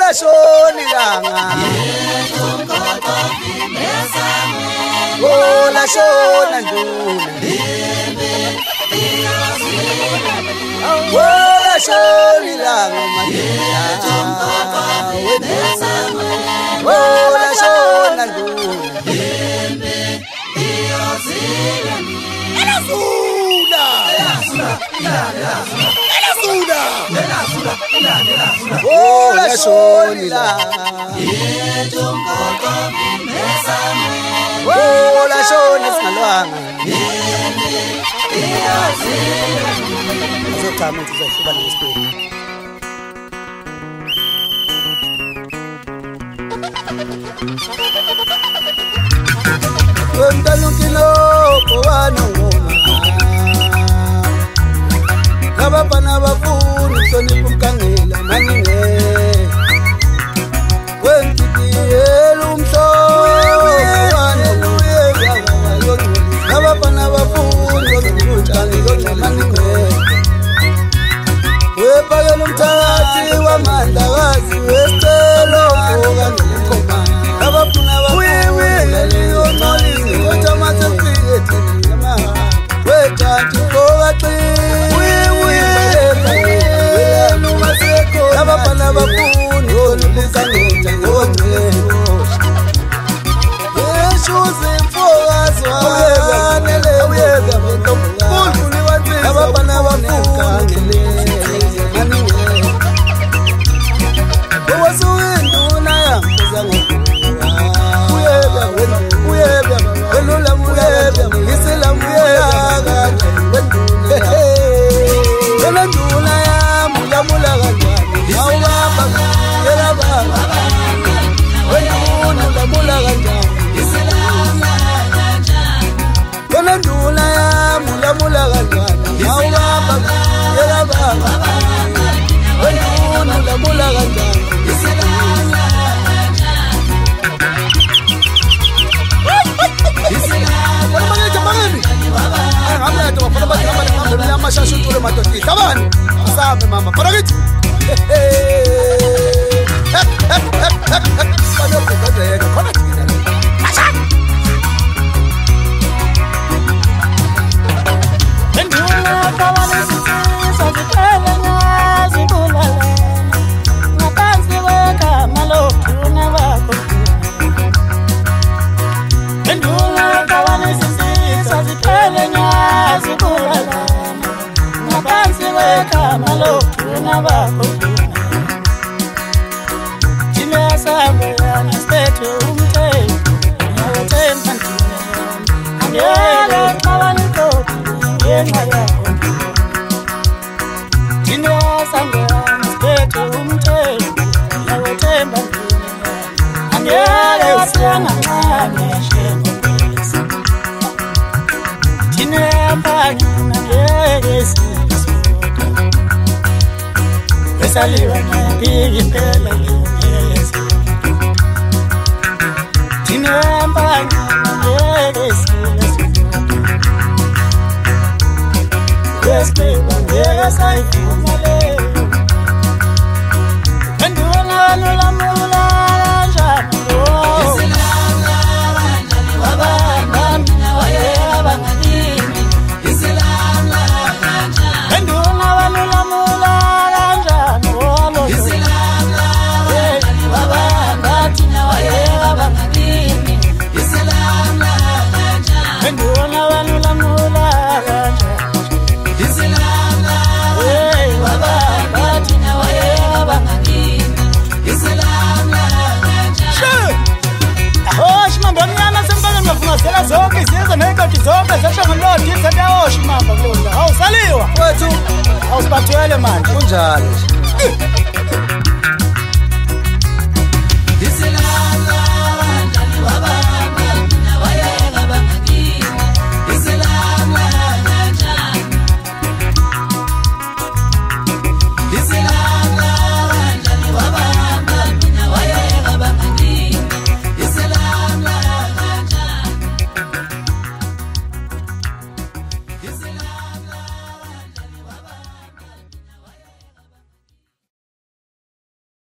Wola shoni langa Wola shona nduna Wola shoni langa Wola shona nduna Wola shoni langa Wola shoni singalwanga Zochama sizohluba nesipho Wemtalukilo owanongoma Kabafana bafuna hlonipha umkangela maninge Wentipiyela umhlobo Kabafana bafuna hlonipha maninge Wepakela umthakathi wamandlakazi wesicelo ngokangelikhoma Kabafuna bafuna hlonipha Otomase fike Wetanti kokaqi Abafana bafuna olubuzangenza ngongcebo Yeshuze imfokazo anele uyeka ntombi Abafana bafuna maninge Owasuyinduna yamfuza ngokuwa Uyeka welula muyeka Isila muyeka Wenduna nduna yamulamula kanjani Awubamba yelabanga Wenduna ulamula kanjani Wena nduna yamulamula kanjani Awubamba yelabanga Wenduna ulamula kanjani Mashashu tule matoti tabani sabe mama paragit bado kukazeka kona tina Nduna kawale sisi zikele nyazi kulala Matanzi weka maloki unawako Nduna kawale sisi zikele nyazi kulala Matanzi weka maloki unawako Jime sabe ya stetu umte Unawote mantine Angele kawale koti Yenga yako Jine sabe ya stetu umte Unawote mantine Angele wasiana mani Shengo pesi Jine mpani Angele si Saliva na pigi pela liumesi Tinemba nyeresi Wespeba nyega saifu male Enduwana nula mula jani Isilanga wanjani wabanda Mina wale abangadini Isilanga wanjani Enduwana wanula mula Zonke isiza nekati zonke sashangamlodi ngithathe awushimamba ngilonda awusaliwa Wethu awusibathwele manje kunjalo nje